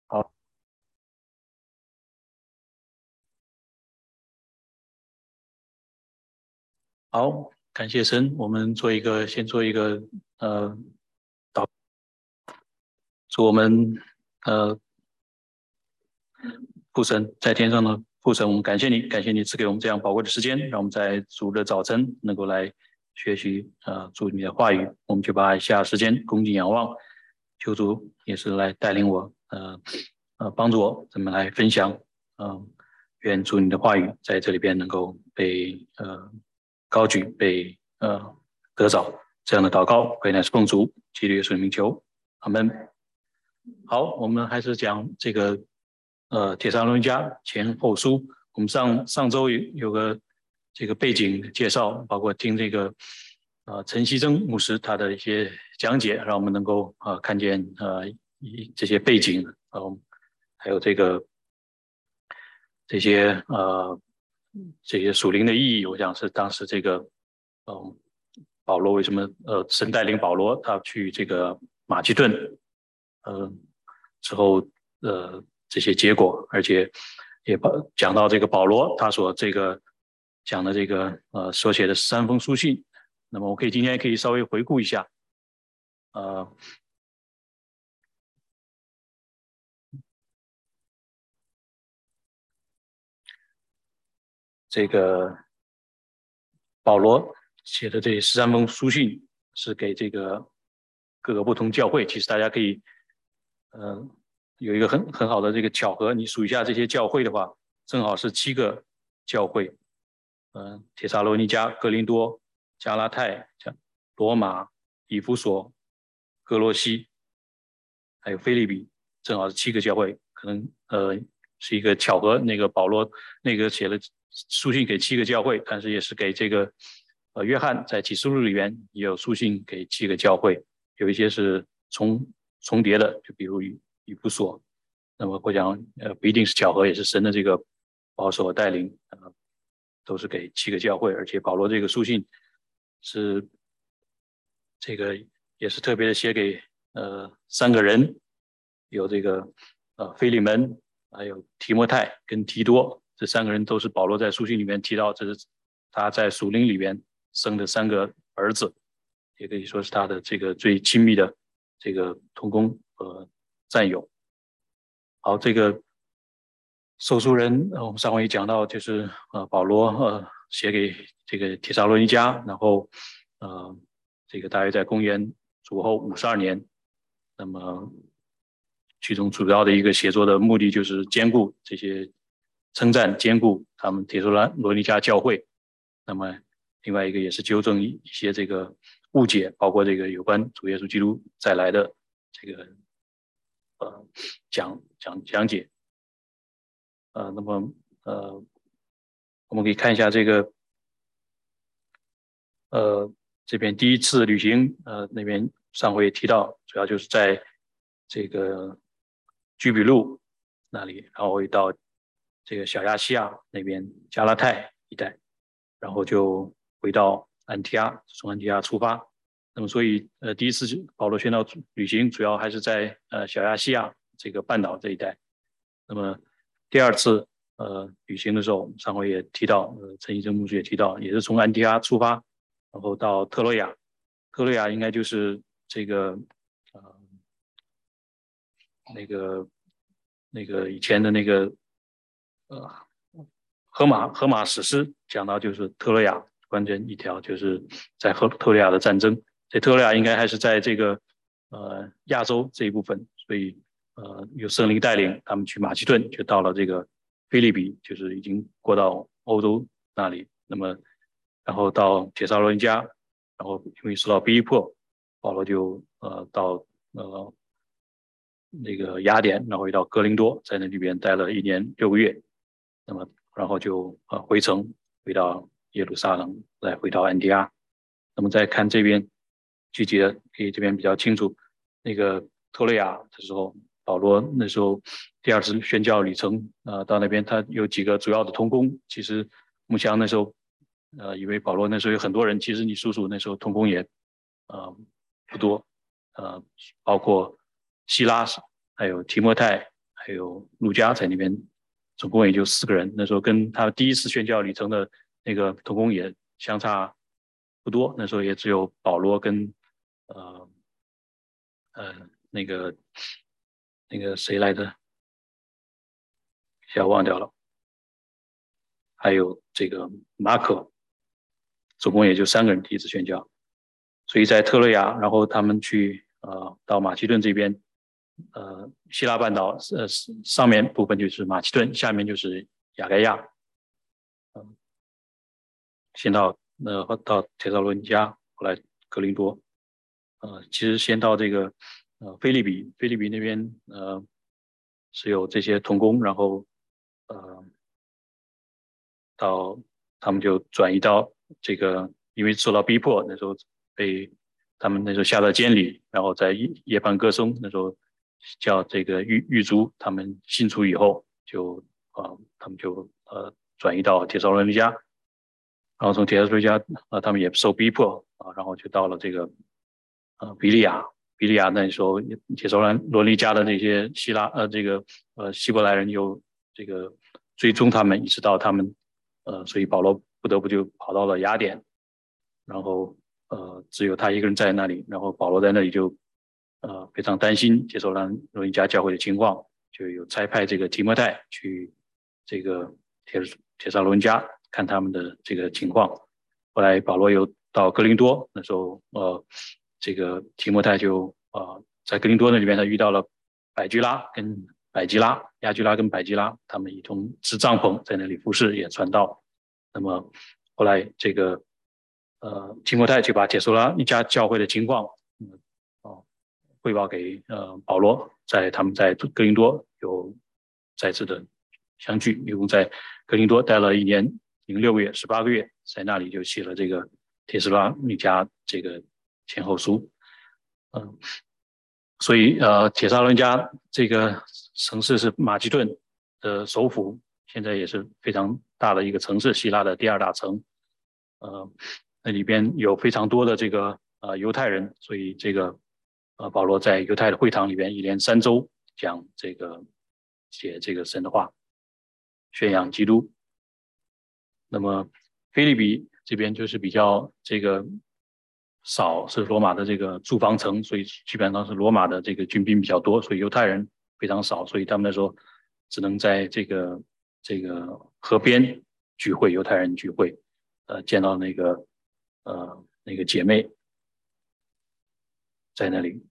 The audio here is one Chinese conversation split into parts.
好，好，感谢神。我们先做一个呃，祝我们呃父神在天上的父神，我们感谢你，感谢你赐给我们这样宝贵的时间，让我们在主的早晨能够来学习主你的话语。我们就把以下时间恭敬仰望，求主也是来带领我帮助我怎么来分享。愿主你的话语在这里边能够被高举，被得着。这样的祷告，归乃是奉主基督耶稣的名求，阿门。好，我们还是讲这个铁砂罗尼迦前后书。我们上周有个这个背景介绍，包括听这个陈锡珍牧师他的一些讲解，让我们能够看见这些背景，还有这些这些属灵的意义。我想是当时这个保罗为什么神带领保罗他去这个马其顿呃之后这些结果，而且也讲到这个保罗他所这个讲的这个所写的3封书信。那么我今天可以稍微回顾一下。呃这个保罗写的这13封书信是给这个各个不同教会。其实大家可以呃有一个很好的这个巧合，你数一下这些教会的话，正好是7个教会。帖撒罗尼迦、哥林多、加拉太、罗马、以弗所、哥罗西，还有腓立比，正好是7个教会。可能是一个巧合，那个保罗那个写了书信给7个教会，但是也是给这个约翰在启示录里面也有书信给7个教会，有一些是重叠的，就比如以弗所。那么我想不一定是巧合，也是神的这个保守和带领。都是给7个教会，而且保罗这个书信是这个也是特别的写给3个人，有这个腓利门，还有提摩太跟提多，这3个人都是保罗在书信里面提到，这是他在属灵里面生的3个儿子，也可以说是他的这个最亲密的这个同工和战友。好，这个受书人，我们上回讲到，就是保罗写给这个帖撒罗尼迦，然后这个大约在公元主后52年。那么其中主要的一个写作的目的就是兼顾这些称赞，兼顾他们帖撒罗尼迦教会。那么另外一个也是纠正一些这个误解，包括这个有关主耶稣基督再来的这个讲解。那么我们可以看一下这个这边第一次旅行，那边上回也提到，主要就是在这个居比路那里，然后会到这个小亚细亚那边加拉太一带，然后就回到安提阿，从安提阿出发。那么所以第一次保罗宣道旅行主要还是在小亚细亚这个半岛这一带。那么第二次旅行的时候，上回也提到，陈医生牧师也提到，也是从安提阿出发，然后到特洛亚。特洛亚应该就是这个那个以前的那个呃荷马史诗讲到，就是特洛亚关键一条就是在特洛亚的战争。这特洛亚应该还是在这个亚洲这一部分，所以有圣灵带领他们去马其顿，就到了这个菲利比，就是已经过到欧洲那里。那么然后到帖撒罗尼迦，然后因为受到逼迫，保罗就到那个雅典，然后回到哥林多，在那里边待了1年6个月。那么然后就回城，回到耶路撒冷，再回到安提阿。那么再看这边具体的，可以这边比较清楚。那个特雷亚的时候，保罗那时候第2次宣教旅程，到那边他有几个主要的同工。其实穆祥那时候以为保罗那时候有很多人，其实你数数那时候同工也不多。包括希拉还有提摩太， 还有路加在那边，总共也就4个人。那时候跟他第一次宣教旅程的那个同工也相差不多，那时候也只有保罗跟呃那个谁来着，忘掉了，还有这个马可，总共也就3个人第一次宣教。所以在特勒亚，然后他们去到马其顿这边，希腊半岛上面部分就是马其顿，下面就是亚该亚，先到帖撒罗尼迦，后来格林多，其实先到这个菲利比那边是有这些同工，然后到他们就转移到这个，因为受到逼迫，那时候被他们那时候下到监里，然后在夜半歌颂，那时候叫这个狱卒，他们信主以后就他们就转移到帖撒罗尼迦，然后从帖撒罗尼迦他们也受逼迫然后就到了这个比利亚。比利亚那时候帖撒罗尼迦的那些希伯来人又这个追踪他们，一直到他们所以保罗不得不就跑到了雅典，然后只有他一个人在那里，然后保罗在那里就非常担心帖撒罗尼迦教会的情况，就有差派这个提摩太去这个帖撒罗尼迦看他们的这个情况。后来保罗又到哥林多，那时候这个提摩太就在哥林多那里边，他遇到了亚居拉跟百基拉，他们一同支帐篷在那里服侍，也传道。那么后来这个提摩太就把帖撒罗尼迦教会的情况汇报给保罗，他们在哥林多有再次的相聚，一共在哥林多待了1年06个月18个月，在那里就写了这个帖撒罗尼迦这个前后书。所以帖撒罗尼迦这个城市是马其顿的首府，现在也是非常大的一个城市，希腊的第2大城。那里边有非常多的这个犹太人，所以这个保罗在犹太的会堂里边1连3周讲写这个神的话，宣扬基督。那么腓立比这边就是比较这个少，是罗马的这个驻防城，所以基本上是罗马的这个军兵比较多，所以犹太人非常少，所以他们那时候只能在这个河边聚会，犹太人聚会，见到那个姐妹在那里。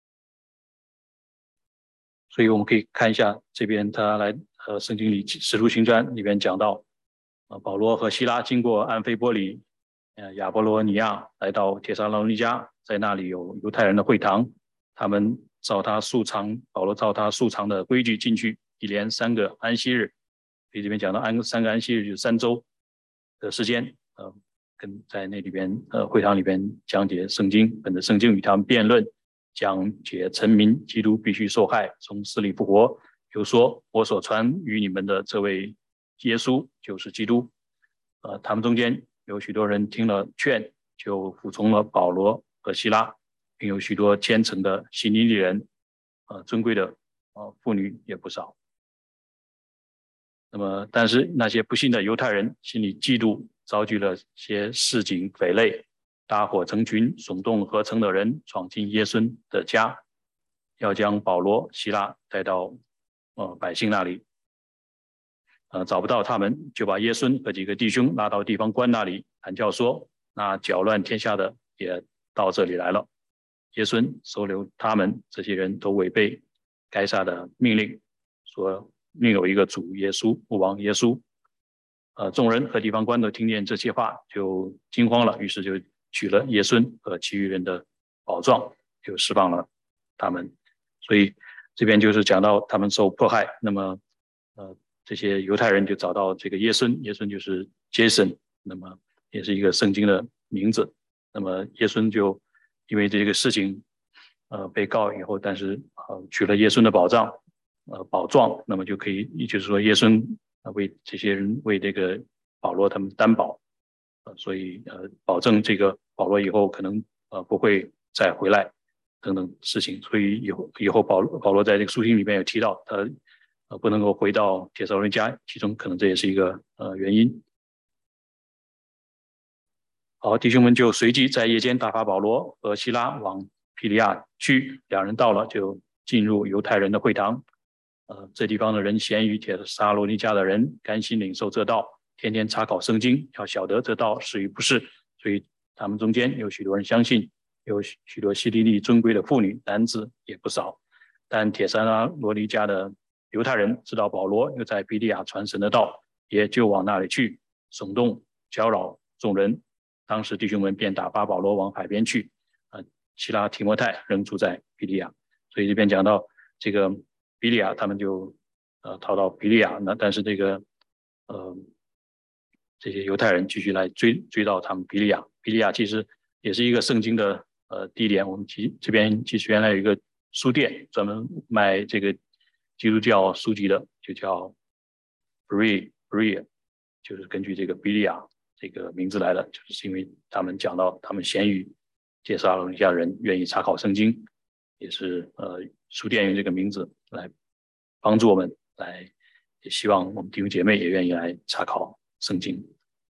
所以我们可以看一下这边他来圣经里使徒行传里边讲到保罗和希拉经过安菲波里亚波罗尼亚来到帖撒罗尼迦，在那里有犹太人的会堂，他们保罗照他素常的规矩进去，1连3个安息日，所以这边讲到3个安息日就是3周的时间，跟在那里边会堂里边讲解圣经，本着圣经与他们辩论，讲解陈明基督必须受害，从死里复活，就说我所传与你们的这位耶稣就是基督。他们中间有许多人听了劝，就服从了保罗和希拉，并有许多虔诚的希尼利人，尊贵的妇女也不少。那么，但是那些不信的犹太人心里嫉妒，招聚了些市井匪类，搭伙成群，耸动合成的人闯进耶稣的家，要将保罗、希拉带到百姓那里。找不到他们，就把耶稣和几个弟兄拉到地方官那里，喊叫说：“那搅乱天下的也到这里来了。”耶稣收留他们，这些人都违背该撒的命令，说另有一个主耶稣，父王耶稣。众人和地方官都听见这些话，就惊慌了，于是就取了耶稣和其余人的宝状，就释放了他们。所以这边就是讲到他们受迫害，那么这些犹太人就找到这个耶稣，耶稣就是 Jason， 那么也是一个圣经的名字。那么耶稣就因为这个事情被告以后，但是取了耶稣的宝状，那么就可以，也就是说耶稣为这些人为这个保罗他们担保，所以保证这个保罗以后可能不会再回来， 等等事情。所以以后保罗在这个书信里面有提到，他不能够回到帖撒罗尼迦，其中可能这也是一个原因。好，弟兄们就随即在夜间打发保罗和希拉往庇利亚去，两人到了就进入犹太人的会堂。这地方的人咸于帖撒罗尼迦的人，甘心领受这道，天天查考圣经，要晓得这道是与不是。所以他们中间有许多人相信，有许多希利尼尊贵的妇女，男子也不少。但帖撒罗尼迦的犹太人知道保罗又在庇利亚传神的道，也就往那里去，耸动搅扰众人。当时弟兄们便打发保罗往海边去，希拉提摩太仍住在庇利亚。所以这边讲到这个庇利亚，他们就逃到庇利亚，那但是这些犹太人继续来追到他们庇利亚。庇利亚其实也是一个圣经的地点。我们这边其实原来有一个书店，专门卖这个基督教书籍的，就叫 Berea， 就是根据这个庇利亚这个名字来的，就是因为他们讲到他们咸于帖撒罗尼迦人愿意查考圣经，也是书店用这个名字来帮助我们，也希望我们弟兄姐妹也愿意来查考圣经。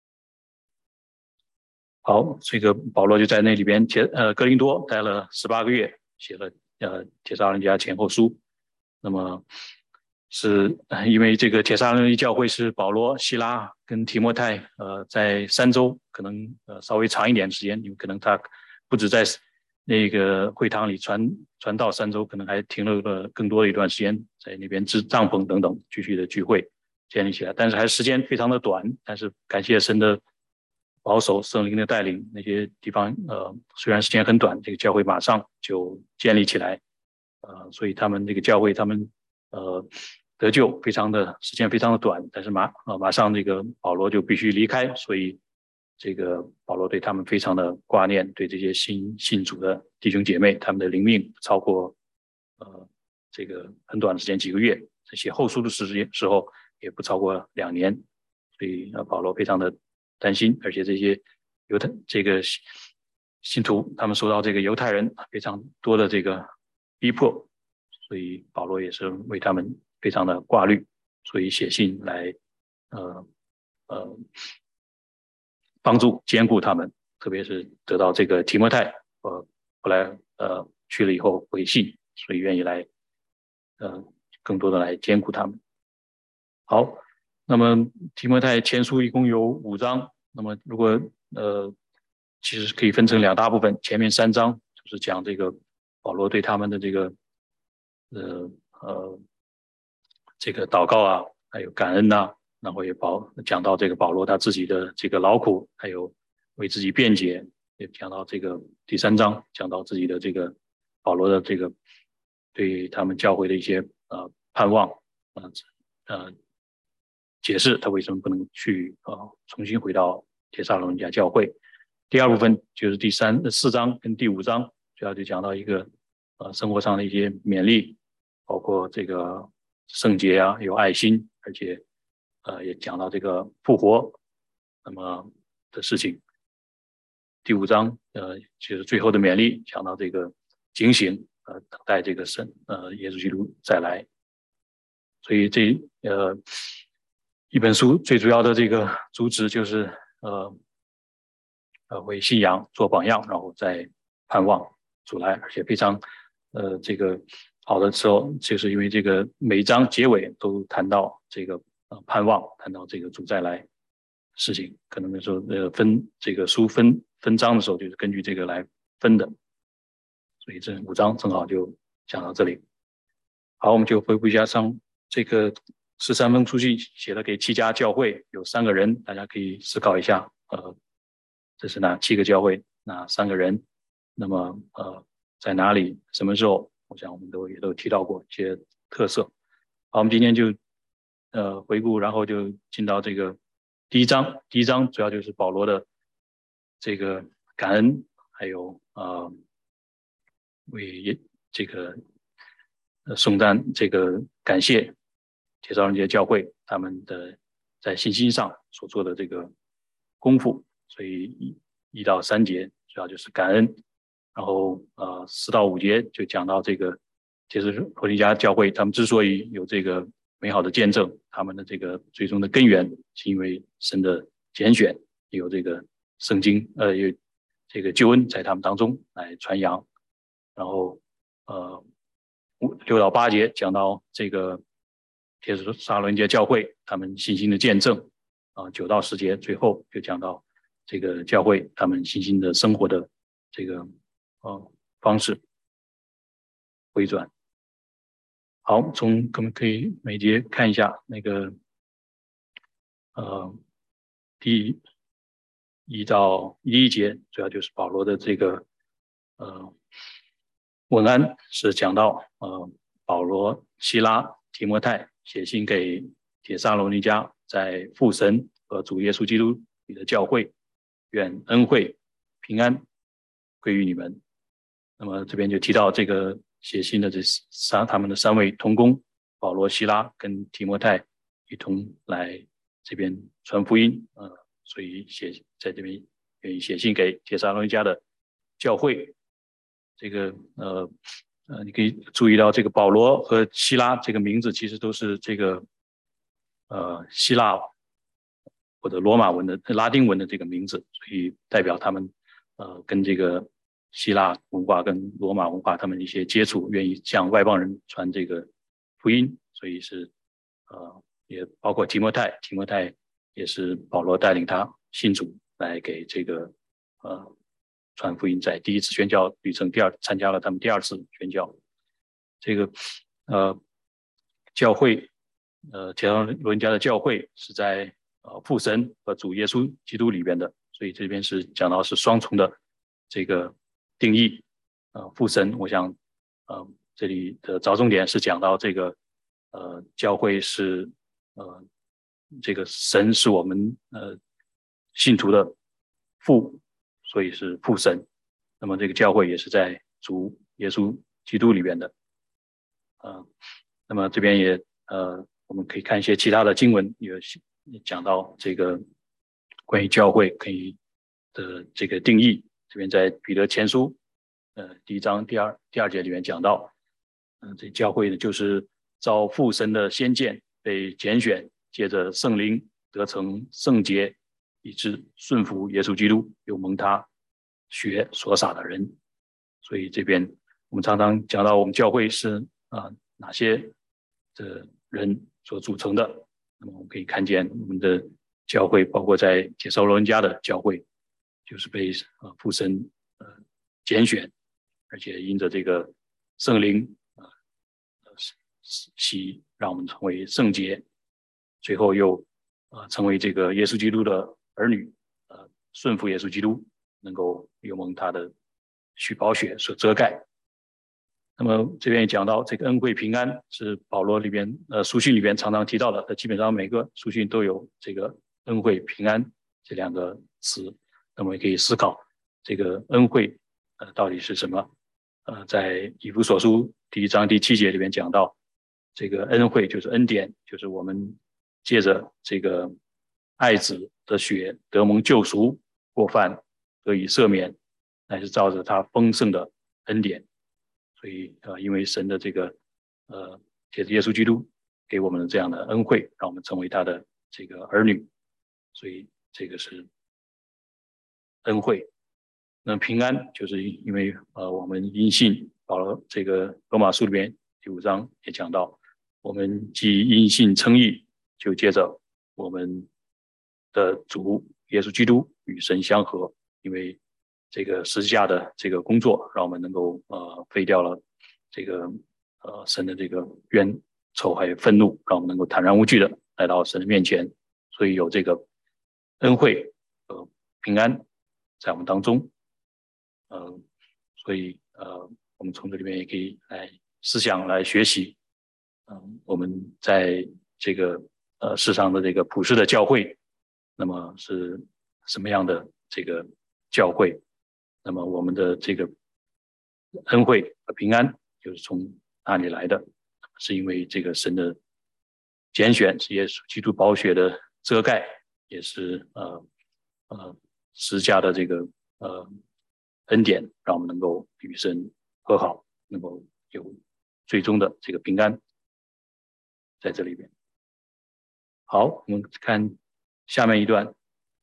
好，这个保罗就在那里边哥林多待了18个月，写了帖撒罗尼迦前后书。那么是因为这个帖撒罗尼迦教会是保罗、希拉跟提摩太在3周，可能稍微长一点时间，因为可能他不止在那个会堂里传道3周，可能还停了更多的一段时间，在那边支帐篷等等继续的聚会建立起来。但是还时间非常的短，但是感谢神的保守，圣灵的带领，那些地方虽然时间很短，这个教会马上就建立起来。所以他们这个教会他们得救时间非常的短，但是马上这个保罗就必须离开，所以这个保罗对他们非常的挂念，对这些信主的弟兄姐妹，他们的灵命超过这个很短的时间几个月，这些后书的时候也不超过2年，所以保罗非常的担心，而且这些这个信徒他们受到这个犹太人非常多的这个逼迫，所以保罗也是为他们非常的挂虑，所以写信来帮助兼顾他们，特别是得到这个提摩太后来去了以后回信，所以愿意来更多的来兼顾他们。好，那么提摩太前书一共有5章，那么如果其实可以分成2大部分，前面3章就是讲这个保罗对他们的这个祷告啊，还有感恩啊，然后也讲到这个保罗他自己的这个劳苦，还有为自己辩解，也讲到这个第3章讲到自己的这个保罗的这个对他们教会的一些盼望解释他为什么不能去重新回到帖撒罗尼迦教会。第2部分就是第4章跟第5章，主要就讲到一个生活上的一些勉励，包括这个圣洁啊，有爱心，而且也讲到这个复活那么的事情。第5章就是最后的勉励，讲到这个警醒等待这个耶稣基督再来。所以这一本书最主要的这个主旨就是为信仰做榜样，然后再盼望主来，而且非常这个好的时候，就是因为这个每一章结尾都谈到这个盼望，谈到这个主再来事情，可能那时候分这个书分章的时候，就是根据这个来分的，所以这5章正好就讲到这里。好，我们就回顾一下这个13封书信写了给7家教会，有3个人，大家可以思考一下，这是哪7个教会，哪3个人？那么在哪里？什么时候？我想我们也都提到过一些特色。好，我们今天就回顾，然后就进到这个第一章。第一章主要就是保罗的这个感恩，还有为这个颂赞这个感谢帖撒罗尼迦教会他们的在信心上所做的这个功夫，所以1到3节主要就是感恩， 然后4到5节就讲到这个帖撒罗尼迦教会，他们之所以有这个美好的见证，他们的这个最终的根源是因为神的拣选，有这个圣经有这个救恩在他们当中来传扬。然后6到8节讲到这个帖撒罗尼迦教会他们信心的见证，9到10节最后就讲到这个教会他们信心的生活的这个方式回转。好，我们可以每节看一下那个第1到1节，主要就是保罗的这个文案是讲到保罗、希拉、提摩太写信给帖撒罗尼迦在父神和主耶稣基督里的教会，愿恩惠平安归于你们。那么这边就提到这个写信的他们的3位同工，保罗、希拉跟提摩太一同来这边传福音，所以在这边愿意写信给帖撒罗尼迦的教会。这个你可以注意到这个保罗和希拉这个名字其实都是这个希腊或者罗马文的拉丁文的这个名字，所以代表他们跟这个希腊文化跟罗马文化他们一些接触，愿意向外邦人传这个福音，所以是也包括提摩太也是保罗带领他信主来给这个传福音，在第1次宣教旅程参加了他们第2次宣教。这个教会帖撒罗尼迦的教会是在父神和主耶稣基督里边的，所以这边是讲到是双重的这个定义。父神我想这里的着重点是讲到这个教会是这个神是我们信徒的父，所以是父神。那么这个教会也是在主耶稣基督里边的。那么这边也我们可以看一些其他的经文，也讲到这个关于教会可以的这个定义。这边在彼得前书第1章第二节里面讲到，这教会呢就是照父神的先见被拣选，借着圣灵得成圣洁，以致顺服耶稣基督，又蒙他血所洒的人。所以这边我们常常讲到我们教会是哪些的人所组成的。那么我们可以看见我们的教会包括在帖撒罗尼迦的教会就是被父神拣选，而且因着这个圣灵洗让我们成为圣洁，最后又成为这个耶稣基督的儿女，顺服耶稣基督，能够又蒙他的宝血所遮盖。那么这边也讲到这个恩惠平安是保罗里边书信里边常常提到的，基本上每个书信都有这个恩惠平安这2个词。那么也可以思考这个恩惠到底是什么。在以弗所书第1章第7节里面讲到，这个恩惠就是恩典，就是我们借着这个爱子的血得蒙救赎，过犯得以赦免，乃是照着他丰盛的恩典。所以因为神的这个借着耶稣基督给我们的这样的恩惠，让我们成为他的这个儿女，所以这个是恩惠。那平安就是因为我们因信，保罗这个罗马书里面第5章也讲到，我们既因信称义，就借着我们的主耶稣基督与神相合，因为这个十字架的这个工作，让我们能够废掉了这个神的这个冤仇还有愤怒，让我们能够坦然无惧的来到神的面前，所以有这个恩惠平安在我们当中。所以我们从这里面也可以来思想来学习，我们在这个世上的这个普世的教会，那么是什么样的这个教会？那么我们的这个恩惠和平安就是从哪里来的？是因为这个神的拣选，是耶稣基督宝血的遮盖，也是十字架的这个恩典，让我们能够与神和好，能够有最终的这个平安在这里边。好，我们看下面一段，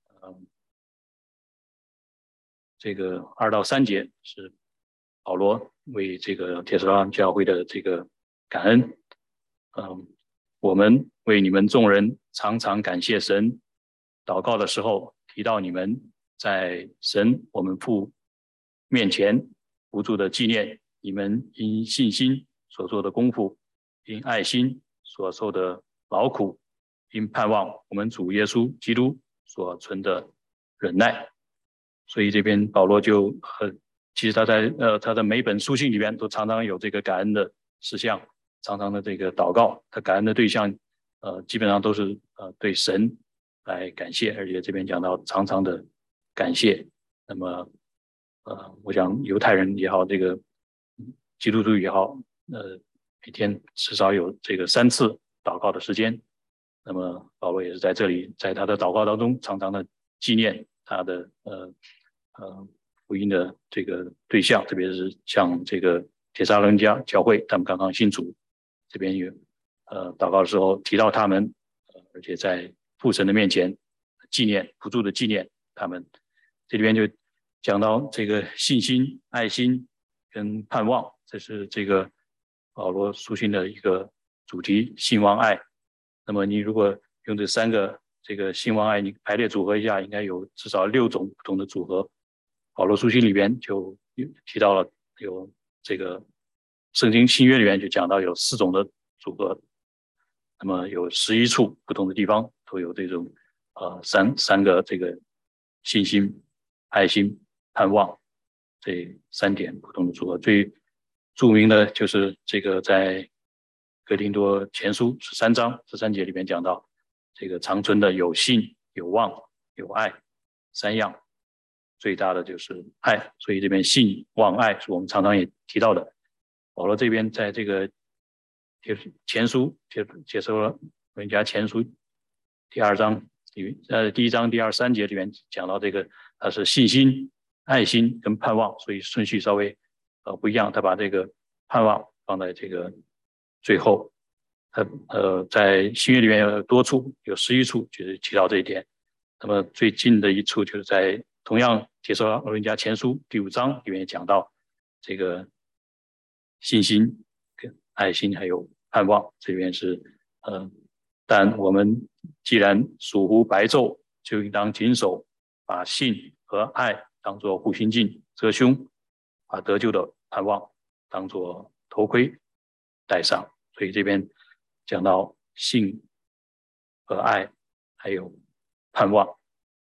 这个2到3节是保罗为这个帖撒罗尼迦教会的这个感恩。我们为你们众人常常感谢神，祷告的时候提到你们在神我们父面前不住的纪念你们因信心所做的功夫，因爱心所受的劳苦，因盼望我们主耶稣基督所存的忍耐。所以这边保罗就其实他在每本书信里边都常常有这个感恩的事项，常常的这个祷告，他感恩的对象基本上都是对神来感谢，而且这边讲到常常的感谢。那么我想犹太人也好，这个基督徒也好，每天至少有这个3次祷告的时间。那么保罗也是在这里，在他的祷告当中，常常的纪念他的福音的这个对象，特别是像这个帖撒罗尼迦教会，他们刚刚信主，这边有祷告的时候提到他们，而且在父神的面前纪念，不住的纪念他们。这里边就讲到这个信心、爱心跟盼望，这是这个保罗书信的一个主题：信望爱。那么你如果用这3个这个信望爱，你排列组合一下，应该有至少6种不同的组合。保罗书信里边就提到了有这个圣经新约里面就讲到有4种的组合，那么有11处不同的地方都有这种三个这个信心、爱心、盼望这3点不同的组合。最著名的就是这个在哥林多前书13章13节里面讲到，这个长存的有信、有望、有爱3样，最大的就是爱。所以这边信、望、爱是我们常常也提到的。保罗这边在这个前书帖撒罗尼迦前书第1章第1章第3节里面讲到这个，它是信心、爱心跟盼望，所以顺序稍微不一样。他把这个盼望放在这个最后。在新约里面有多处，有11处就是提到这一点。那么最近的一处就是在同样帖撒罗尼迦前书第5章里面讲到这个信心跟爱心还有盼望，这边是但我们既然属乎白昼，就应当谨守，把信和爱当作护心镜遮胸，把得救的盼望当作头盔戴上。所以这边讲到信和爱还有盼望，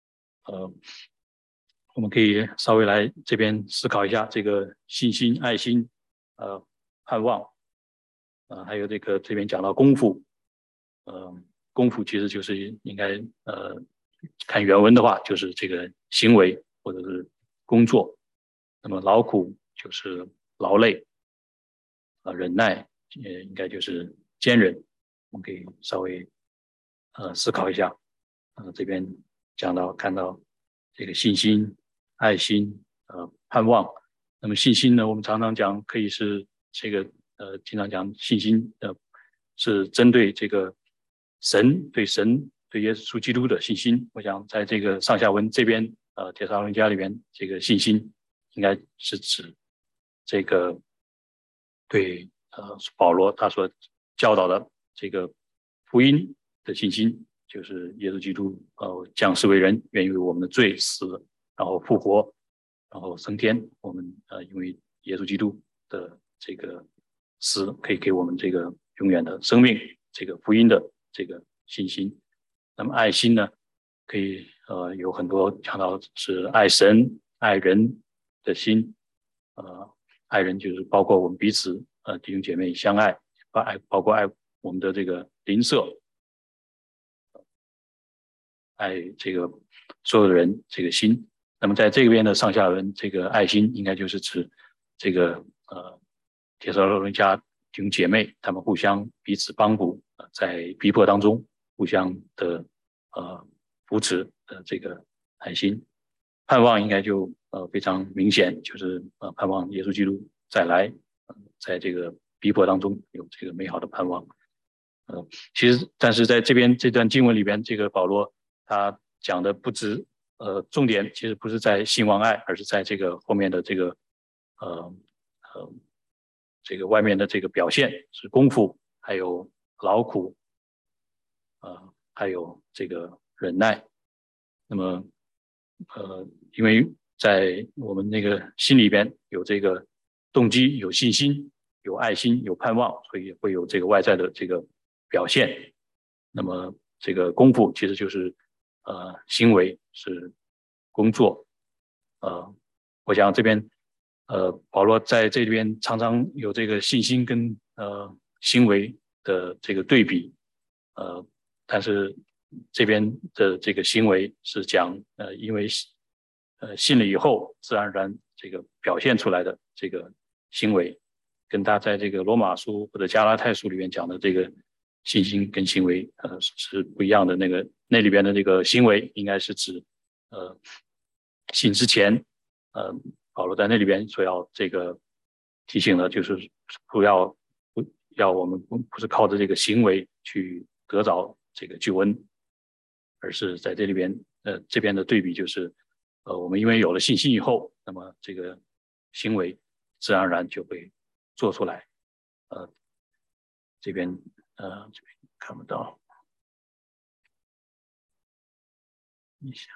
我们可以稍微来这边思考一下这个信心、爱心、盼望，还有这边讲到功夫，功夫其实就是应该看原文的话，就是这个行为或者是工作。那么劳苦就是劳累，忍耐应该就是坚忍。我们可以稍微思考一下，这边讲到看到这个信心、爱心、盼望。那么信心呢，我们常常讲可以是这个经常讲信心是针对这个神对耶稣基督的信心。我想在这个上下文这边帖撒罗尼迦里边，这个信心应该是指这个对保罗他所教导的这个福音的信心，就是耶稣基督降世为人，愿意为我们的罪死，然后复活，然后升天。我们因为耶稣基督的这个死，可以给我们这个永远的生命，这个福音的这个信心。那么爱心呢，可以有很多讲到是爱神、爱人的心，爱人就是包括我们彼此弟兄姐妹相爱，包括爱我们的这个邻舍，爱这个所有的人这个心。那么在这边的上下文，这个爱心应该就是指这个帖撒罗尼迦弟兄姐妹，他们互相彼此帮助，在逼迫当中互相的扶持的这个爱心。 盼望应该就非常明显，就是盼望耶稣基督再来，在这个逼迫当中有这个美好的盼望。其实但是在这边这段经文里边，这个保罗他讲的不止重点其实不是在信望爱，而是在这个后面的这个呃这个外面的这个表现是功夫，还有劳苦，还有这个忍耐。那么因为在我们那个心里边有这个动机，有信心，有爱心，有盼望，所以会有这个外在的这个表现。那么这个功夫其实就是行为，是工作。我想这边保罗在这边常常有这个信心跟行为的这个对比。但是这边的这个行为是讲因为信了以后自然而然这个表现出来的这个行为，跟他在这个罗马书或者加拉太书里面讲的这个信心跟行为是不一样的。那里边的这个行为应该是指信之前保罗在那里边所要这个提醒的就是不要我们不是靠着这个行为去得着这个救恩，而是在这里边这边的对比就是我们因为有了信心以后，那么这个行为自然而然就会做出来。这边看不到一下，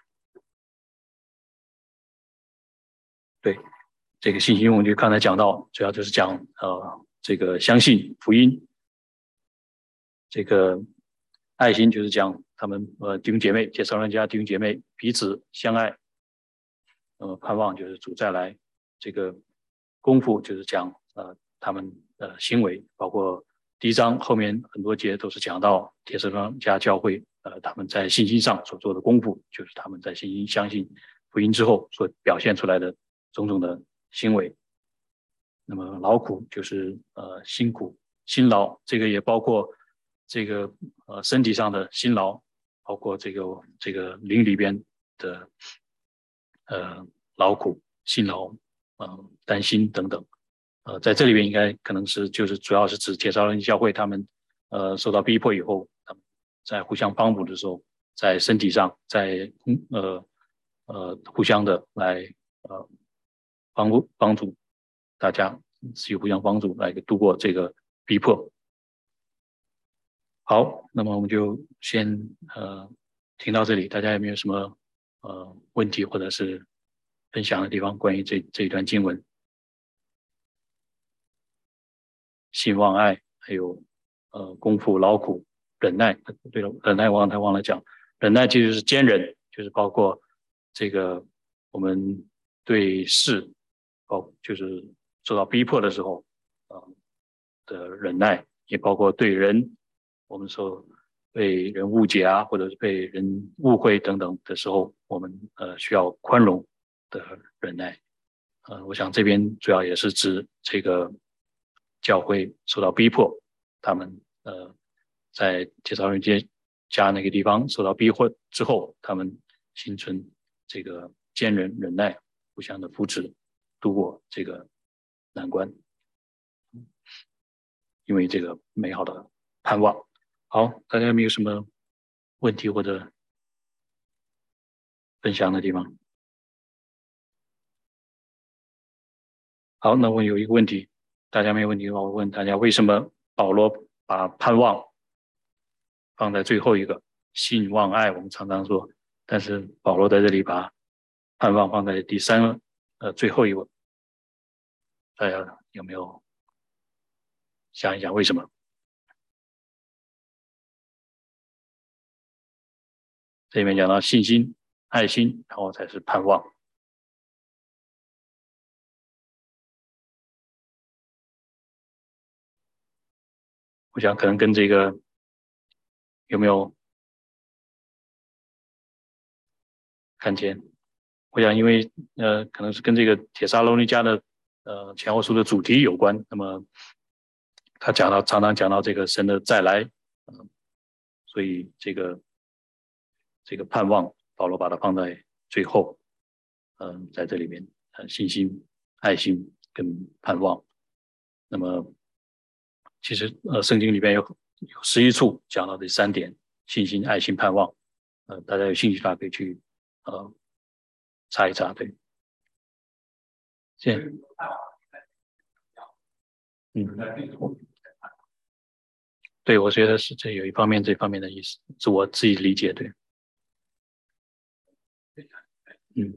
对，这个信心我们就刚才讲到，主要就是讲这个相信福音，这个爱心就是讲他们弟兄姐妹，帖撒罗尼迦弟兄姐妹彼此相爱，盼望就是主再来。这个功夫就是讲他们的行为，包括第一章后面很多节都是讲到帖撒罗尼迦教会他们在信心上所做的功夫，就是他们在信心相信福音之后所表现出来的种种的行为。那么劳苦就是辛苦辛劳，这个也包括这个身体上的辛劳，包括这个灵里边的劳苦辛劳，担心等等。在这里边应该可能是就是主要是指帖撒罗尼迦教会他们受到逼迫以后，他们在互相帮补的时候，在身体上在互相的来帮助大家，去互相帮助来度过这个逼迫。好，那么我们就先听到这里，大家有没有什么问题或者是分享的地方？关于这一段经文，信望爱，还有功夫劳苦忍耐。对了，忍耐我刚才忘了讲，忍耐其实是坚忍，就是包括这个我们对事，就是受到逼迫的时候的忍耐，也包括对人，我们说被人误解啊，或者是被人误会等等的时候，我们需要宽容的忍耐。我想这边主要也是指这个教会受到逼迫，他们在帖撒罗尼迦那个地方受到逼迫之后，他们心存这个坚忍忍耐，互相的扶持，度过这个难关。因为这个美好的盼望。好，大家有没有什么问题或者分享的地方？好，那我有一个问题，大家没有问题的话，我问大家：为什么保罗把盼望放在最后一个？信望爱，我们常常说，但是保罗在这里把盼望放在第三最后一个。大家有没有想一想为什么？这里面讲到信心、爱心，然后才是盼望。我想可能跟这个有没有看见？我想因为可能是跟这个帖撒罗尼迦的前后书的主题有关。那么他常常讲到这个神的再来，所以这个盼望保罗把它放在最后。 在这里面信心、爱心跟盼望。那么其实圣经里边有11处讲到这3点：信心、爱心、盼望。大家有兴趣的话可以去查一查。对，现对，我觉得是这有一方面这方面的意思，是我自己理解。对，嗯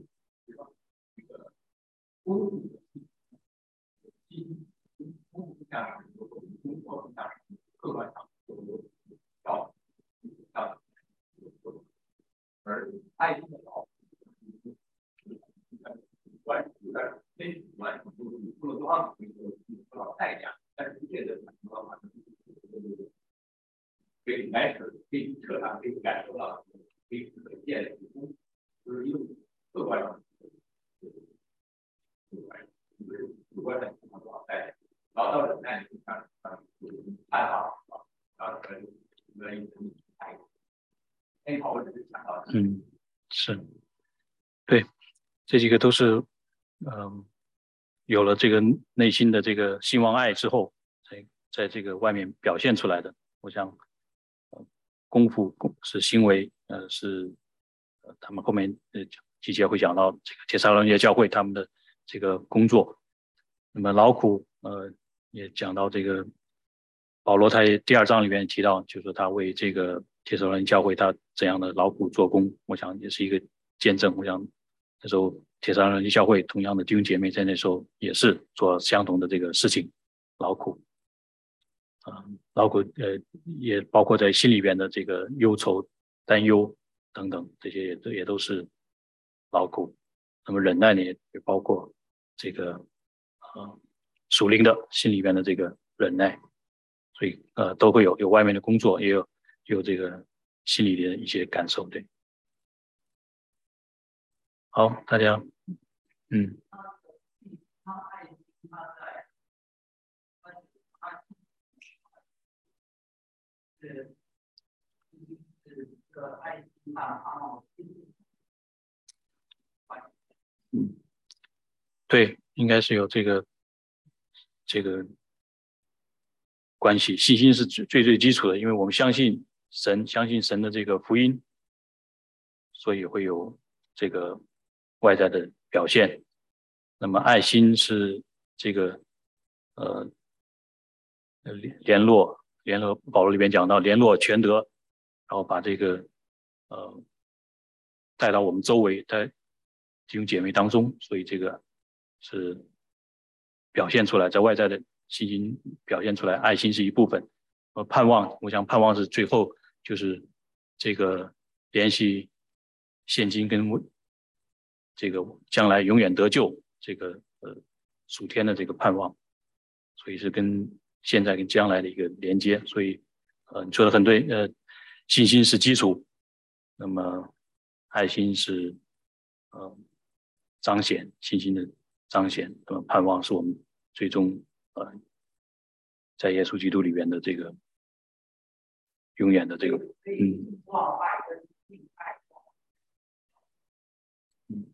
嗯，是对，这几个都是有了这个内心的这个兴旺爱之后，在这个外面表现出来的。我想，功夫是行为，是他们后面季节会讲到这个帖撒罗尼迦教会他们的这个工作。那么劳苦，也讲到这个保罗他也第2章里面提到，就是说他为这个帖撒罗尼迦教会他怎样的劳苦做工，我想也是一个见证。我想那时候帖撒罗尼迦教会同样的弟兄姐妹在那时候也是做相同的这个事情，劳苦。劳苦也包括在心里边的这个忧愁、担忧等等，这些也都是劳苦。那么忍耐呢，也包括这个属灵的心里边的这个忍耐，所以都会有外面的工作，也有这个心里的一些感受。对，好，大家嗯嗯，对，应该是有这个关系。信心是最基础的，因为我们相信神，相信神的这个福音，所以会有这个外在的表现。那么爱心是这个呃联络，保罗里边讲到联络全德，然后把这个呃带到我们周围，在弟兄姐妹当中，所以这个是表现出来，在外在的信心表现出来，爱心是一部分。盼望，我想盼望是最后就是这个联系现今跟这个将来永远得救这个属天的这个盼望，所以是跟现在跟将来的一个连接。所以你说的很对，信心是基础，那么爱心是彰显信心的彰显，那么盼望是我们最终在耶稣基督里面的这个永远的这个嗯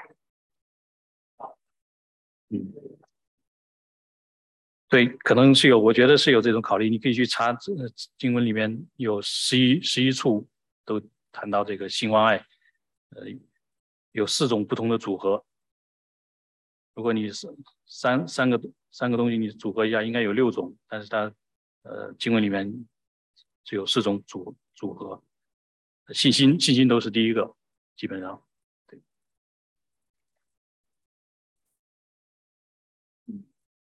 嗯。对，可能是有，我觉得是有这种考虑。你可以去查，经文里面有十一处都谈到这个兴旺爱，呃，有4种不同的组合。如果你是三个东西你组合一下，应该有6种，但是它经文里面只有4种组合。信心都是第一个，基本上对，嗯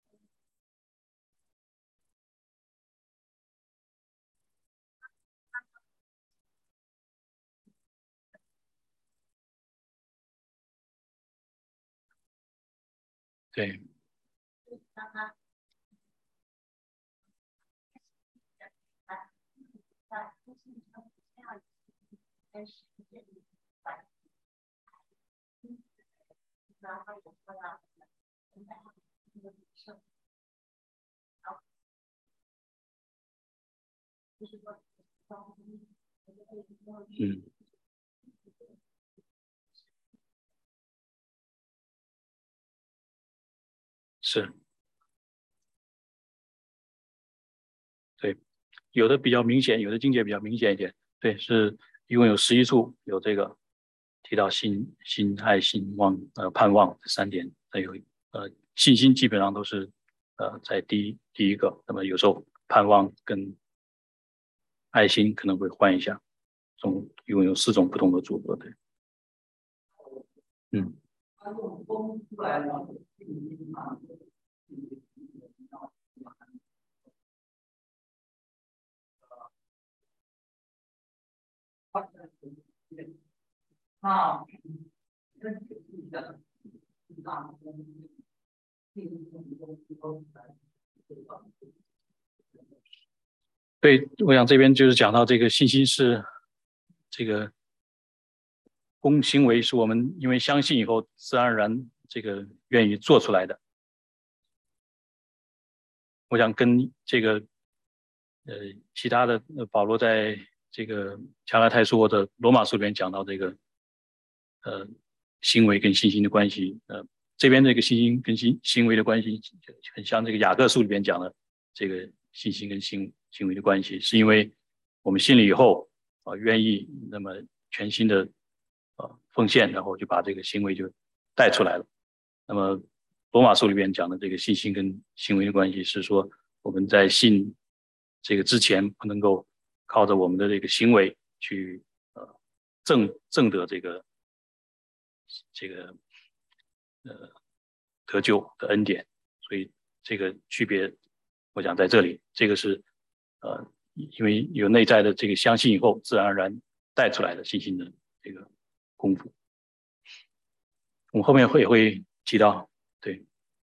对，嗯是，对，有的比较明显，有的境界比较明显一点。对，是一共有11处有这个提到心、爱心、盼望这3点。还有信心基本上都是在第一个。那么有时候盼望跟爱心可能会换一下，一共有4种不同的组合。对，嗯。对，我想这边就是讲到这个信心是这个行为是我们因为相信以后自然而然这个愿意做出来的。我想跟这个呃其他的保罗在这个加拉太书或者罗马书里面讲到这个呃行为跟信心的关系，这边这个信心跟行为的关系很像这个雅各书里边讲的这个信心跟行为的关系，是因为我们信了以后愿意那么全心的奉献，然后就把这个行为就带出来了。那么罗马书里边讲的这个信心跟行为的关系是说，我们在信这个之前不能够靠着我们的这个行为去挣得这个得救的恩典，所以这个区别，我想在这里，这个是因为有内在的这个相信以后，自然而然带出来的信心的这个功夫。我们后面也会提到，对，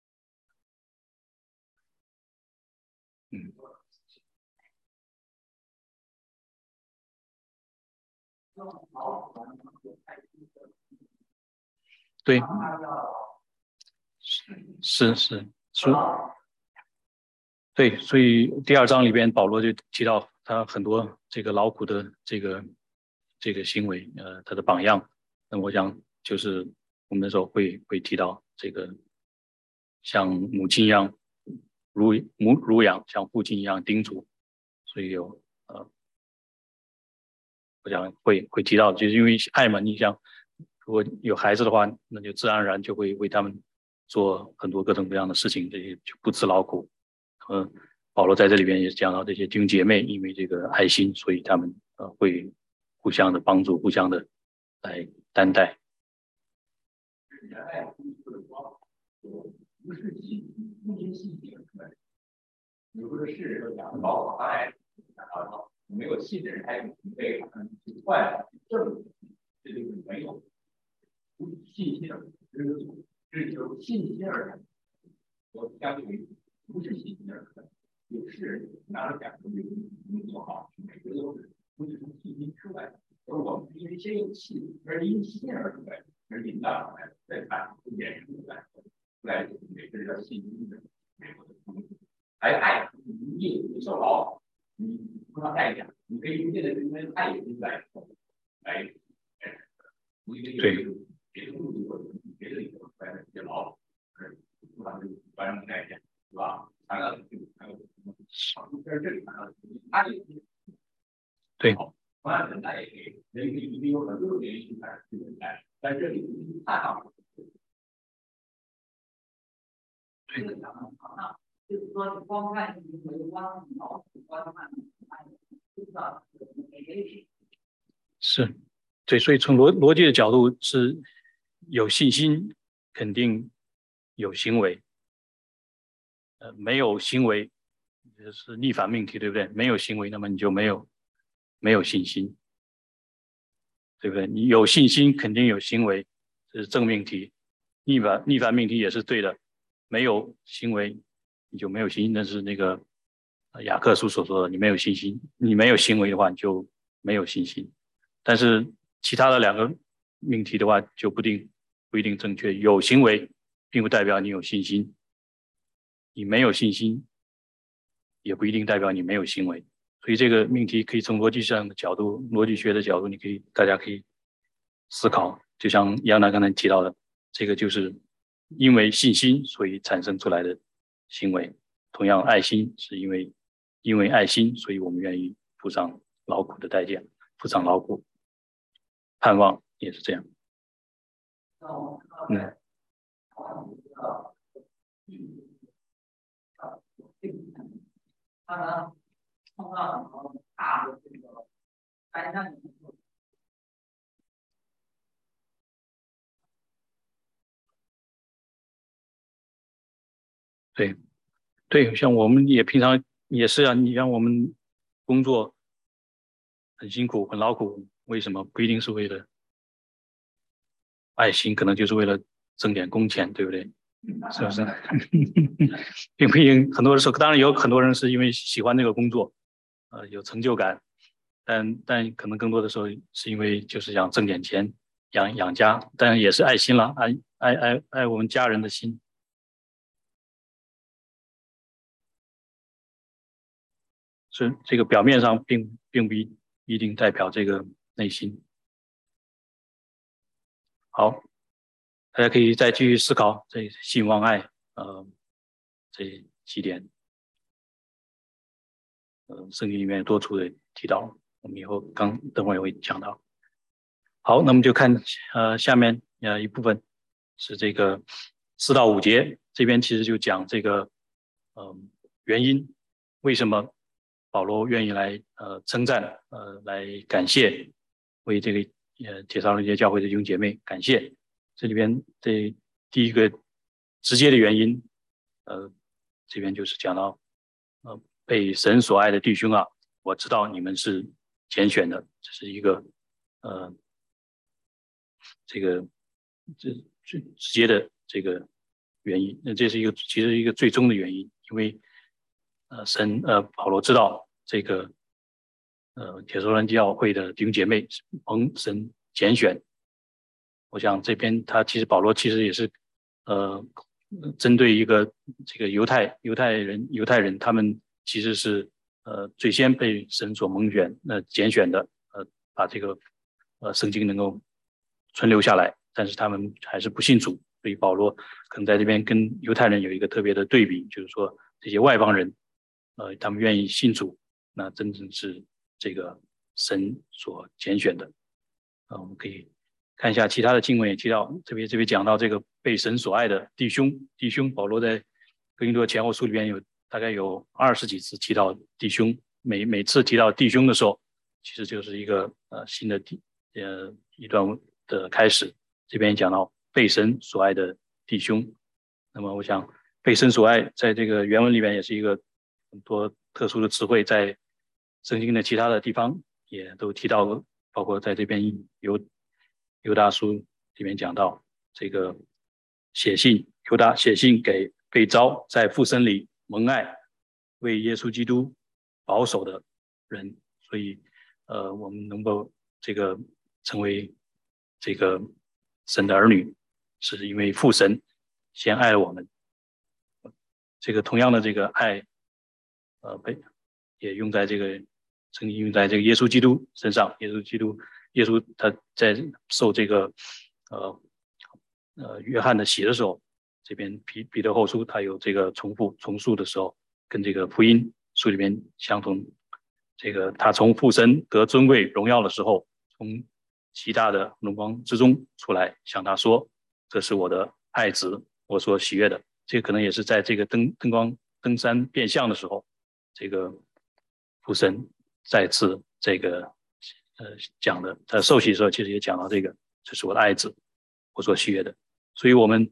嗯，对，是，对，所以第2章里边保罗就提到他很多这个劳苦的这个行为，他的榜样。那我想就是我们那时候会提到这个像母亲一样乳养，像父亲一样叮嘱，所以我想会提到，就是因为爱嘛，你想如果有孩子的话，那就自然而然就会为他们做很多各种各样的事情，这些就不辞劳苦。保罗在这里边也讲到这些弟兄姐妹，因为这个爱心，所以他们会互相的帮助，互相的来担待。不是不因信心而出来，有的是讲老法爱，没有信的人还有被去换证，这就是没有不信心而是由信心而来。我相信不是信心而来，也是拿着奖金没做好，每个都是不是从信心出来的，而我们是因为先有信，而因信而出来，而引导来再看衍生出来每个人要信心的美国的东西，还爱你也不受劳，你不要代价，你可以用现在因为爱也是来对别的目的或者别的理由来一些劳，不然就完成代价，是吧？谈到还有在这里谈到他也对，同样人才也可以，人一定有很多原因才是人才，在这里看到。对，就是说，你光看你没光脑子光看，不知道是，对，所以从逻辑的角度是有信心，肯定有行为，没有行为就是逆反命题，对不对？没有行为，那么你就没有信心，对不对？你有信心，肯定有行为，这是正命题。逆反命题也是对的，没有行为你就没有信心，那是那个雅各书所说的，你没有信心，你没有行为的话，你就没有信心。但是其他的2个命题的话，就不一定正确。有行为并不代表你有信心，你没有信心也不一定代表你没有行为。所以这个命题可以从逻辑上的角度、逻辑学的角度，大家可以思考。就像杨澜刚才提到的，这个就是因为信心所以产生出来的行为。同样，爱心是因为爱心，所以我们愿意付上劳苦的代价，付上劳苦。盼望也是这样。对对，像我们也平常也是啊，你让我们工作很辛苦很劳苦，为什么？不一定是为了爱心，可能就是为了挣点工钱，对不对？是不是？并不一定，很多的时候，当然有很多人是因为喜欢这个工作，有成就感，但可能更多的时候是因为就是想挣点钱养家，当然也是爱心了，爱我们家人的心。是这个表面上并不一定代表这个内心。好，大家可以再继续思考这信望爱这几点，圣经里面多处的提到，我们以后等会儿也会讲到。好，那么就看下面一部分是这个4到5节，这边其实就讲这个原因，为什么保罗愿意来称赞来感谢为这个帖撒罗尼迦教会的弟兄姐妹感谢。这里边第一个直接的原因，这边就是讲到被神所爱的弟兄啊，我知道你们是拣选的，这是一个这个最直接的这个原因。那这是其实一个最终的原因，因为保罗知道这个帖撒罗尼迦教会的弟兄姐妹蒙神拣选。我想这边保罗其实也是针对一个这个犹太人，他们其实是最先被神所蒙选拣选的，把这个圣经能够存留下来，但是他们还是不信主，所以保罗可能在这边跟犹太人有一个特别的对比，就是说这些外邦人他们愿意信主，那真正是这个神所拣选的。我们可以看一下其他的经文也提到，这边讲到这个被神所爱的弟兄，保罗在哥林多前后书里边大概有20几次提到弟兄，每次提到弟兄的时候，其实就是一个新的一段的开始。这边讲到被神所爱的弟兄，那么我想被神所爱在这个原文里面也是一个很多特殊的词汇，在圣经的其他的地方也都提到过，包括在这边犹大书里面讲到这个犹大写信给被召在父神里蒙爱为耶稣基督保守的人，所以我们能够这个成为这个神的儿女，是因为父神先爱了我们。这个同样的这个爱，也用在这个曾经用在这个耶稣基督身上。耶稣他在受这个约翰的洗的时候，这边彼得后书他有这个重述的时候，跟这个福音书里面相同。这个他从父神得尊贵荣耀的时候，从极大的荣光之中出来，向他说：“这是我的爱子，我所喜悦的。”这个可能也是在这个登山变相的时候，这个父神再次这个讲的，在受洗的时候其实也讲到这个，这是我的爱子，我所喜悦的。所以我们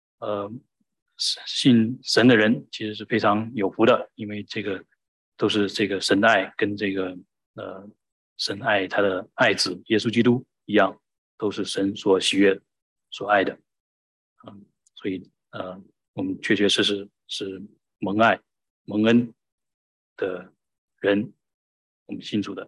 信神的人其实是非常有福的，因为这个都是这个神的爱跟这个神爱他的爱子耶稣基督一样，都是神所喜悦所爱的。所以我们确实是蒙爱蒙恩的人，我们信主的。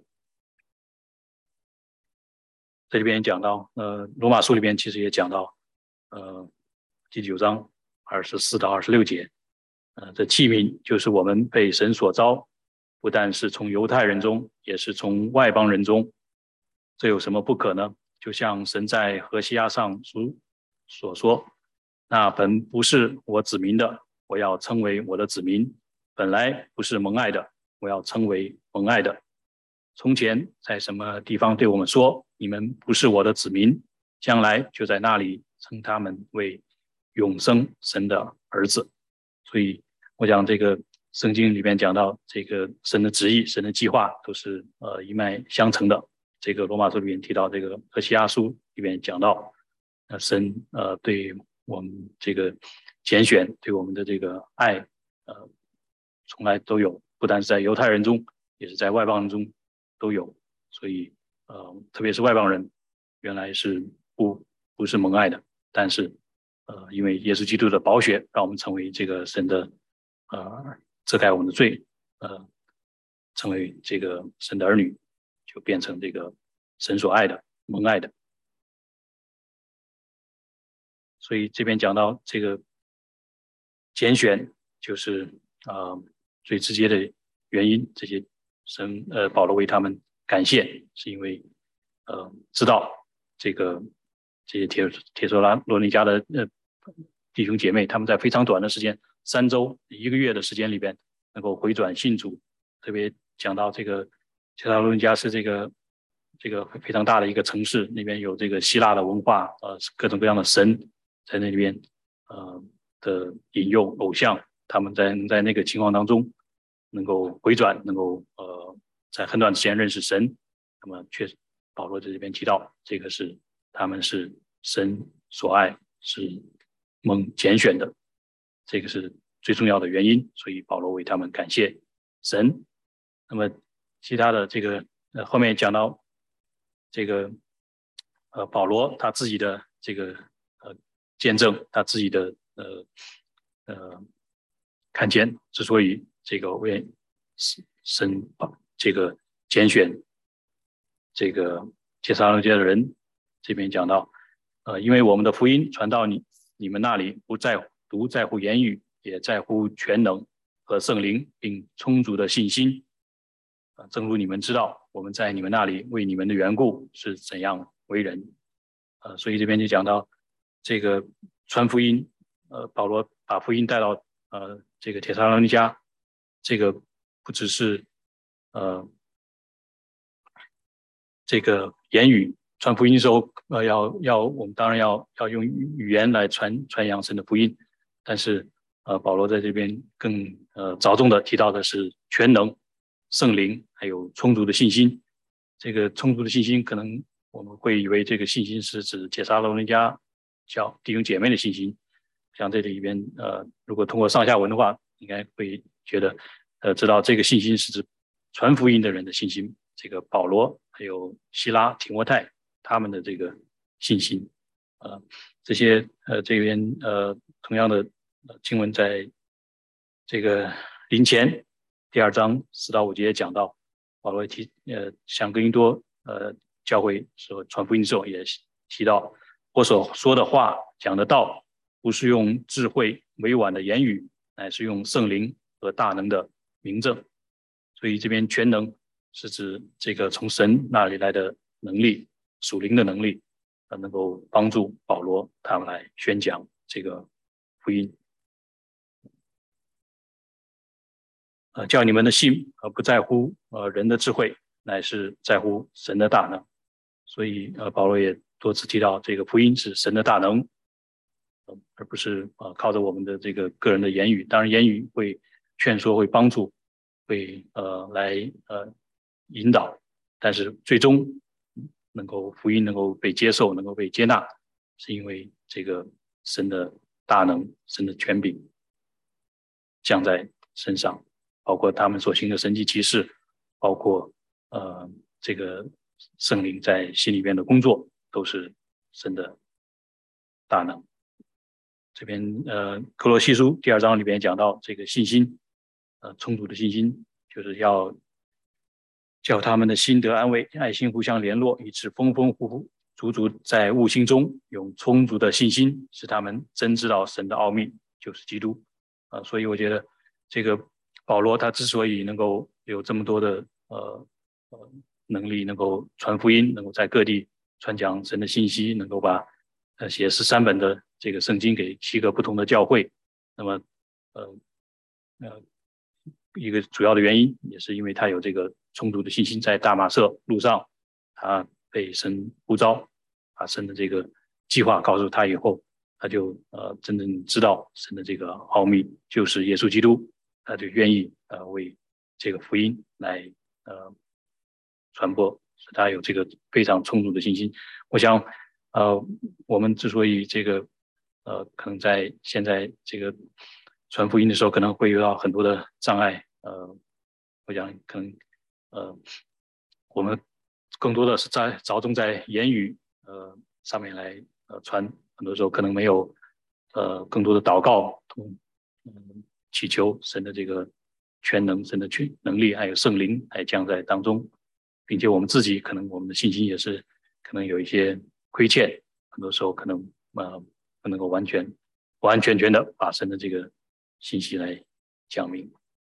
在这边讲到罗马书里边其实也讲到第9章24到26节，这器皿就是我们被神所召，不但是从犹太人中，也是从外邦人中，这有什么不可呢？就像神在何西阿上书所说， 那本不是我子民的，我要称为我的子民；本来不是蒙爱的，我要称为蒙爱的。从前在什么地方对我们说，你们不是我的子民，将来就在那里称他们为永生神的儿子。所以我讲这个圣经里面讲到这个神的旨意、神的计划都是一脉相承的。这个罗马书里面提到，这个何西阿书里面讲到，神对我们这个拣选，对我们的这个爱，从来都有，不但是在犹太人中，也是在外邦人中都有。所以特别是外邦人，原来是不是蒙爱的，但是因为耶稣基督的宝血，让我们成为这个神的遮盖我们的罪，成为这个神的儿女，就变成这个神所爱的蒙爱的。所以这边讲到这个拣选，就是最直接的原因。这些保罗为他们感谢，是因为知道这些帖撒罗尼迦的弟兄姐妹，他们在非常短的时间，3周1个月的时间里边，能够回转信主。特别讲到这个帖撒罗尼迦是这个非常大的一个城市，那边有这个希腊的文化，各种各样的神在那里边的引诱偶像，他们在那个情况当中能够回转，能够在很短的时间认识神。那么确实保罗在这边提到，这个是他们是神所爱，是蒙拣选的，这个是最重要的原因。所以保罗为他们感谢神。那么其他的这个后面讲到这个保罗他自己的这个见证，他自己的看见，之所以这个为神这个拣选这个帖撒罗尼迦的人，这边讲到因为我们的福音传到你们那里，不在乎言语，也在乎全能和圣灵，并充足的信心。正如你们知道，我们在你们那里为你们的缘故是怎样为人。所以这边就讲到这个传福音，保罗把福音带到这个帖撒罗尼迦，这个不只是这个言语传福音的时候，我们当然要用语言来传扬神的福音，但是保罗在这边更着重的提到的是全能、圣灵，还有充足的信心。这个充足的信心，可能我们会以为这个信心是指帖撒罗尼迦教弟兄姐妹的信心。像这里边如果通过上下文的话，应该会觉得知道这个信心是指传福音的人的信心。这个保罗还有希拉、提摩太他们的这个信心，这些这边同样的经文在这个林前第2章4到5节讲到，保罗向哥林多教会所传福音的时候也提到，我所说的话讲的道，不是用智慧委婉的言语，乃是用圣灵和大能的明证。所以这边全能是指这个从神那里来的能力，属灵的能力，能够帮助保罗他们来宣讲这个福音。叫你们的信不在乎人的智慧，乃是在乎神的大能。所以保罗也多次提到，这个福音是神的大能，而不是靠着我们的这个个人的言语。当然言语会劝说，会帮助，会来引导，但是最终福音能够被接受，能够被接纳，是因为这个神的大能、神的权柄降在身上，包括他们所行的神迹奇事，包括这个圣灵在心里边的工作，都是神的大能。这边哥罗西书第2章里边讲到这个信心，充足的信心，就是要叫他们的心得安慰，爱心互相联络，以致丰丰足足在悟性中用充足的信心，使他们真知道神的奥秘，就是基督。所以我觉得这个保罗他之所以能够有这么多的能力，能够传福音，能够在各地传讲神的信息，能够把写13本的这个圣经给7个不同的教会。那么一个主要的原因也是因为他有这个充足的信心，在大马色路上，他被神呼召，把神的这个计划告诉他以后，他就真正知道神的这个奥秘就是耶稣基督，他就愿意为这个福音来传播，所以他有这个非常充足的信心。我想我们之所以这个可能在现在这个传福音的时候可能会遇到很多的障碍，我想可能我们更多的是着重在言语上面来传，很多时候可能没有更多的祷告祈求神的这个全能，神的能力还有圣灵来降在当中，并且我们自己可能我们的信心也是可能有一些亏欠，很多时候可能不能够完全的把神的这个信息来讲明。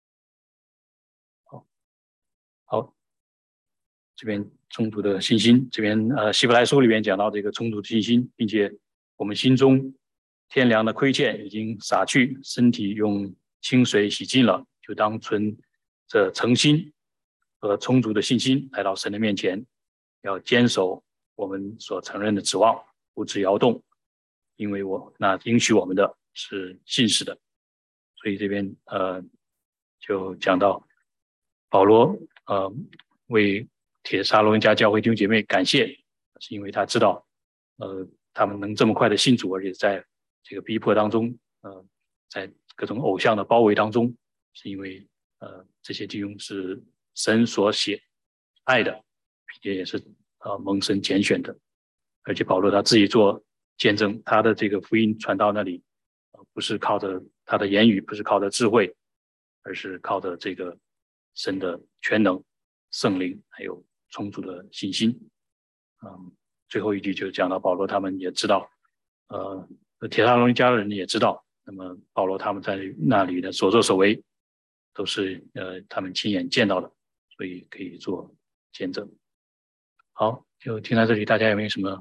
好，这边充足的信心，这边希伯来书里面讲到这个充足的信心，并且我们心中天良的亏欠已经洒去，身体用清水洗净了，就当存着诚心和充足的信心来到神的面前，要坚守我们所承认的指望，不致摇动，因为那应许我们的是信实的。所以这边就讲到保罗为帖撒罗尼迦教会弟兄姐妹感谢，是因为他知道他们能这么快的信主，而且在这个逼迫当中在各种偶像的包围当中，是因为这些弟兄是神所喜爱的，并且也是蒙神拣选的。而且保罗他自己做见证，他的这个福音传到那里不是靠着他的言语，不是靠着智慧，而是靠着这个神的全能、圣灵还有充足的信心。最后一句就讲到保罗他们也知道帖撒罗尼迦的人也知道，那么保罗他们在那里的所作所为都是他们亲眼见到的，所以可以做见证。好，就听到这里，大家有没有什么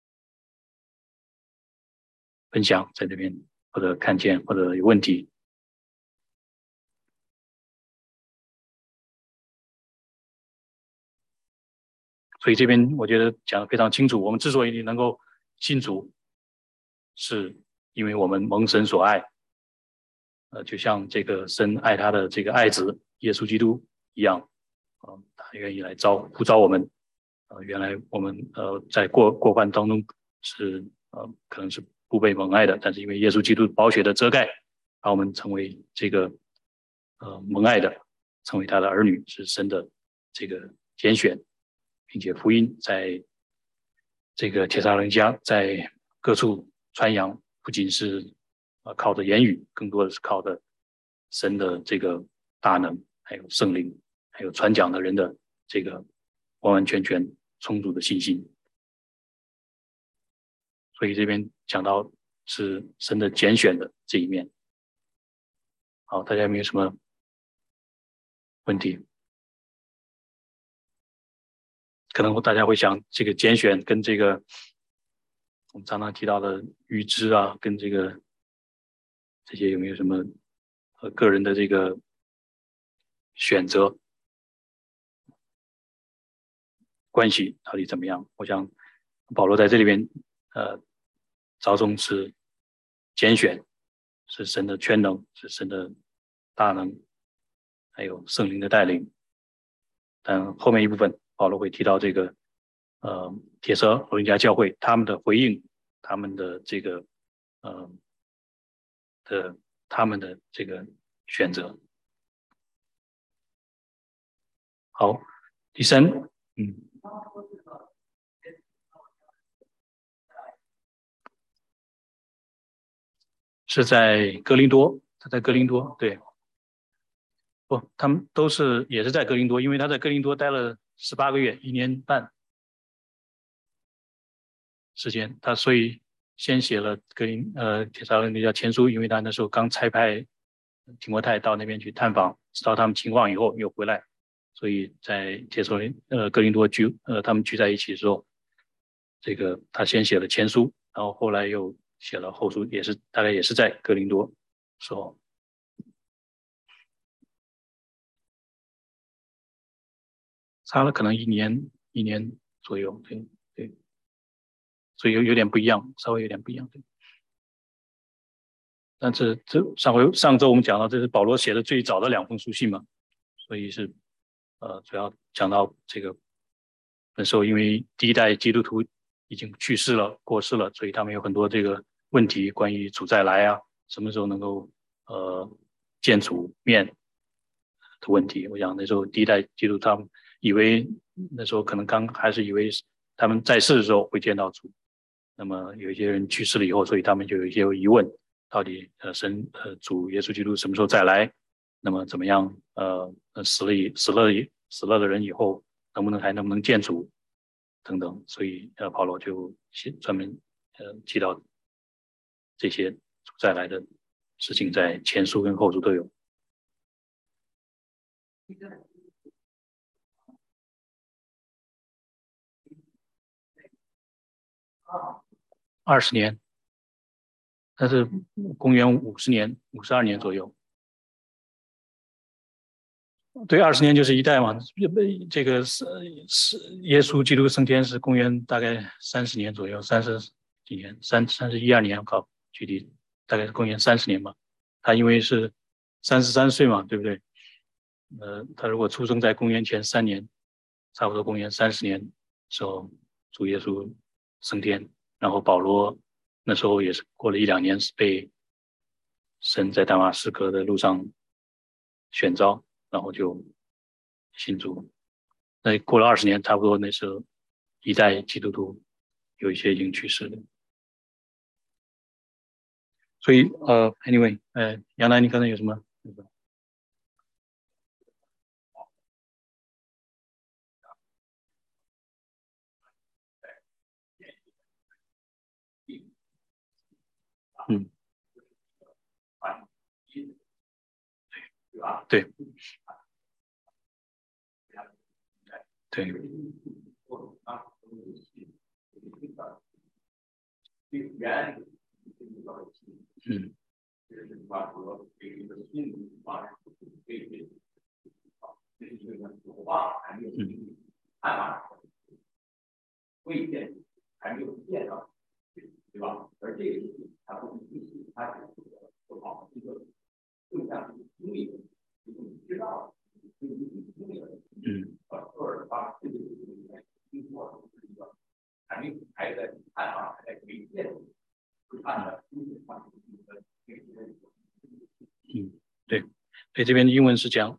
分享在这边，或者看见，或者有问题？所以这边我觉得讲得非常清楚，我们之所以能够信主，是因为我们蒙神所爱，就像这个神爱他的这个爱子耶稣基督一样，他愿意来呼召我们。原来我们在过犯当中是可能是不被蒙爱的，但是因为耶稣基督宝血的遮盖，把我们成为这个蒙爱的，成为他的儿女，是神的这个拣选，并且福音在这个帖撒罗尼迦在各处传扬，不仅是靠着言语，更多的是靠着神的这个大能，还有圣灵，还有传讲的人的这个完完全全充足的信心。所以这边讲到是神的拣选的这一面。好，大家有没有什么问题？可能大家会想，这个拣选跟这个我们常常提到的预知啊，跟这些有没有什么个人的这个选择关系到底怎么样？我想保罗在这里边着重是拣选，是神的全能，是神的大能，还有圣灵的带领。但后面一部分保罗会提到这个帖撒罗尼迦教会他们的回应，他们的这个他们的这个选择。好，第三，是在哥林多，他在哥林多，对，不，他们也是在哥林多，因为他在哥林多待了18个月，1年半时间，他所以先写了帖撒罗尼迦前书，因为他那时候刚差派提摩太到那边去探访，知道他们情况以后又回来，所以在哥林多他们聚在一起的时候，这个他先写了前书，然后后来又写了后书，大概也是在哥林多时候，差了可能一年左右，对对，所以有点不一样，稍微有点不一样，对。但是上周我们讲到，这是保罗写的最早的2封书信嘛，所以是主要讲到这个那时候，因为第一代基督徒已经去世了、过世了，所以他们有很多这个问题，关于主再来啊，什么时候能够见主面的问题。我想那时候第一代基督徒他们以为那时候可能还是以为他们在世的时候会见到主，那么有一些人去世了以后，所以他们就有一些疑问，到底主耶稣基督什么时候再来？那么怎么样？死了的人以后能不能见主等等，所以保罗就专门提到这些主再来的事情，在前书跟后书都有。20年，但是公元52年左右。对，20年就是一代嘛。这个是耶稣基督升天是公元大概30年左右，30几年，31、2年，搞具体大概是公元30年吧。他因为是33岁嘛，对不对？他如果出生在公元前3年，差不多公元30年时候，主耶稣升天，然后保罗那时候也是过了1、2年，是被神在大马士革的路上选召，然后就信主。那过了20年，差不多那时候一代基督徒有一些已经去世了。所以anyway，杨澜，你刚才有什么？嗯，对对，嗯嗯嗯嗯，对对，这边的英文是讲，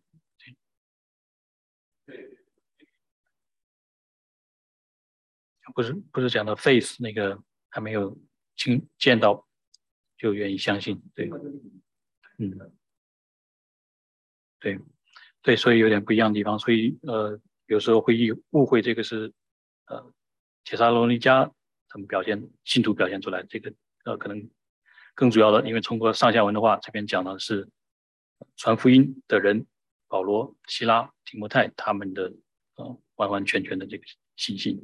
不是讲的 faith 那个还没有见到就愿意相信，对，嗯，对对，所以有点不一样的地方，所以有时候会误会这个是帖撒罗尼迦他们信徒表现出来，这个可能更主要的，因为通过上下文的话，这边讲的是传福音的人，保罗、希拉、提摩太他们的完完全全的这个信心。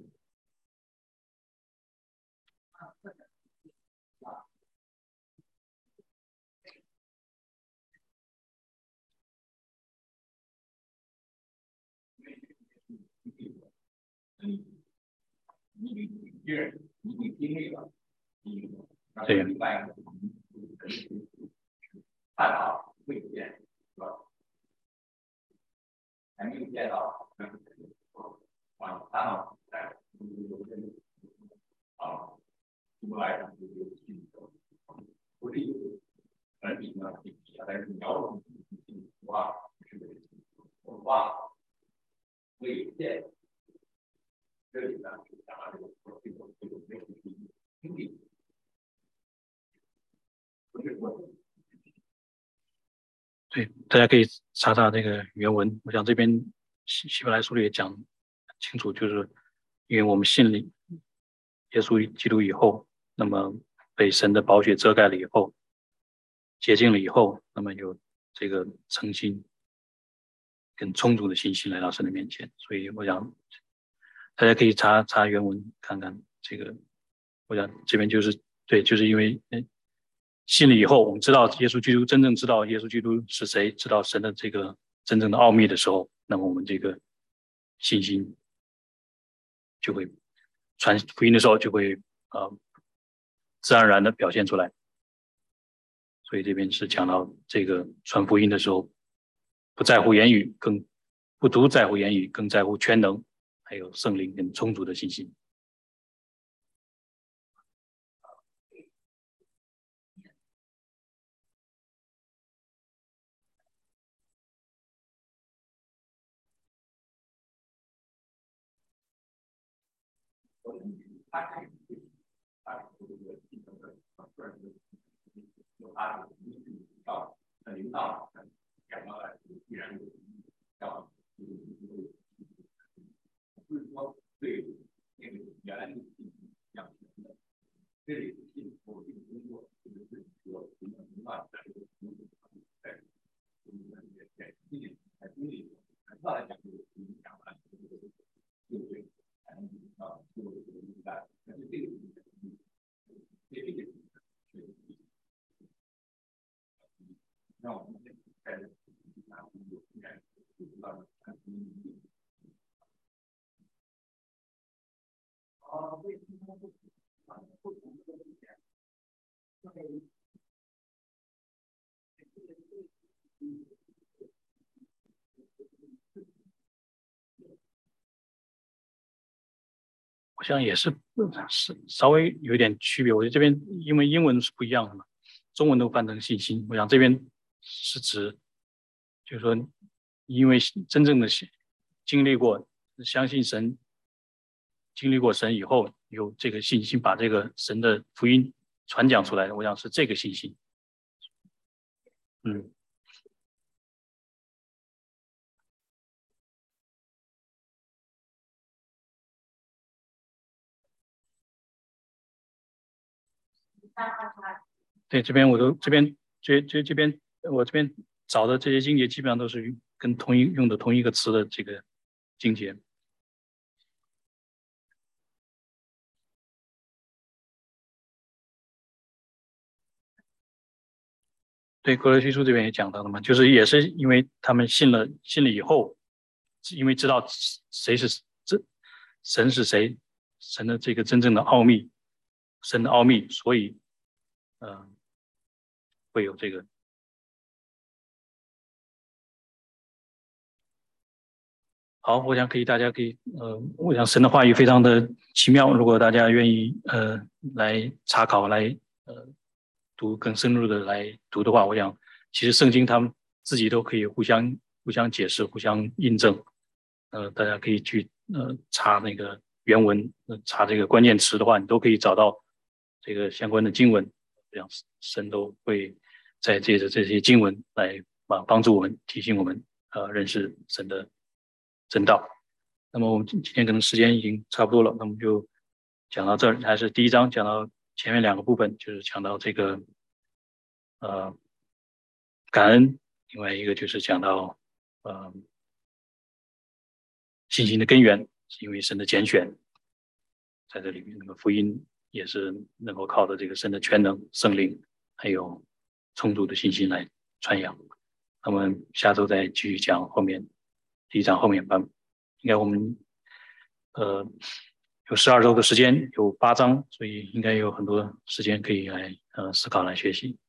对，对，大家可以查查这个原文。我想这边希伯来书里也讲清楚，就是因为我们信了耶稣基督以后，那么被神的宝血遮盖了以后，洁净了以后，那么有这个诚心更充足的信心来到神的面前。所以我想大家可以查查原文看看这个。我想这边就是对，就是因为信了以后，我们知道耶稣基督，真正知道耶稣基督是谁，知道神的这个真正的奥秘的时候，那么我们这个信心就会传福音的时候就会自然而然的表现出来。所以这边是讲到这个传福音的时候，不在乎言语，更不独在乎言语，更在乎全能，还有圣灵跟充足的信心。我想也是稍微有一点区别。我觉得这边因为英文是不一样的嘛，中文都翻成信心。我想这边是指，就是说，因为真正的经历过、相信神、经历过神以后，有这个信心，把这个神的福音传讲出来。我想是这个信心。嗯。对，这边我都这边这边我这边找的这些经节基本上都是跟用的同一个词的这个经节。对，哥罗西书这边也讲到了嘛，就是也是因为他们信了以后，因为知道谁是神是谁，神的这个真正的奥秘，神的奥秘，所以会有这个。好，我想大家可以我想神的话语非常的奇妙，如果大家愿意来查考来读更深入的来读的话，我想其实圣经他们自己都可以互相解释、互相印证。大家可以去查那个原文，查这个关键词的话，你都可以找到这个相关的经文。这样神都会在借着这些经文来帮助我们、提醒我们认识神的真道。那么我们今天可能时间已经差不多了，那我们就讲到这儿。还是第一章讲到前面两个部分，就是讲到这个感恩，另外一个就是讲到信心的根源是因为神的拣选，在这里面，那么福音也是能够靠着这个神的全能、圣灵，还有充足的信心来传扬。那么下周再继续讲后面第一章后面版，应该我们有12周的时间，有8章，所以应该有很多时间可以来思考来学习。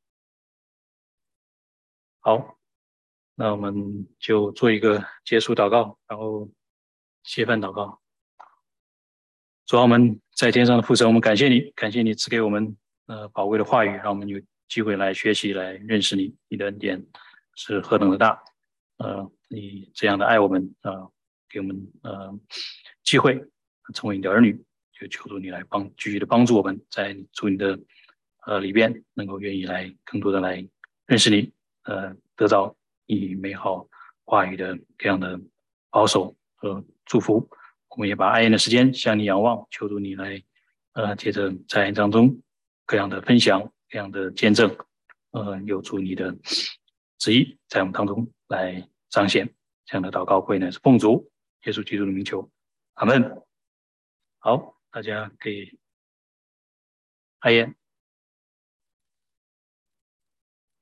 好，那我们就做一个结束祷告，然后谢饭祷告。主啊，我们在天上的父神，我们感谢你，感谢你赐给我们宝贵的话语，让我们有机会来学习，来认识你。你的恩典是何等的大，你这样的爱我们，给我们机会成为你的儿女，就求助你来继续的帮助我们，在主你的里边，能够愿意来更多的来认识你，得到你美好话语的这样的保守和祝福。我们也把爱宴的时间向你仰望，求助你来，接着在爱当中各样的分享、各样的见证，有助你的旨意在我们当中来彰显。这样的祷告会呢是奉主耶稣基督的名求，阿门。好，大家可以爱宴。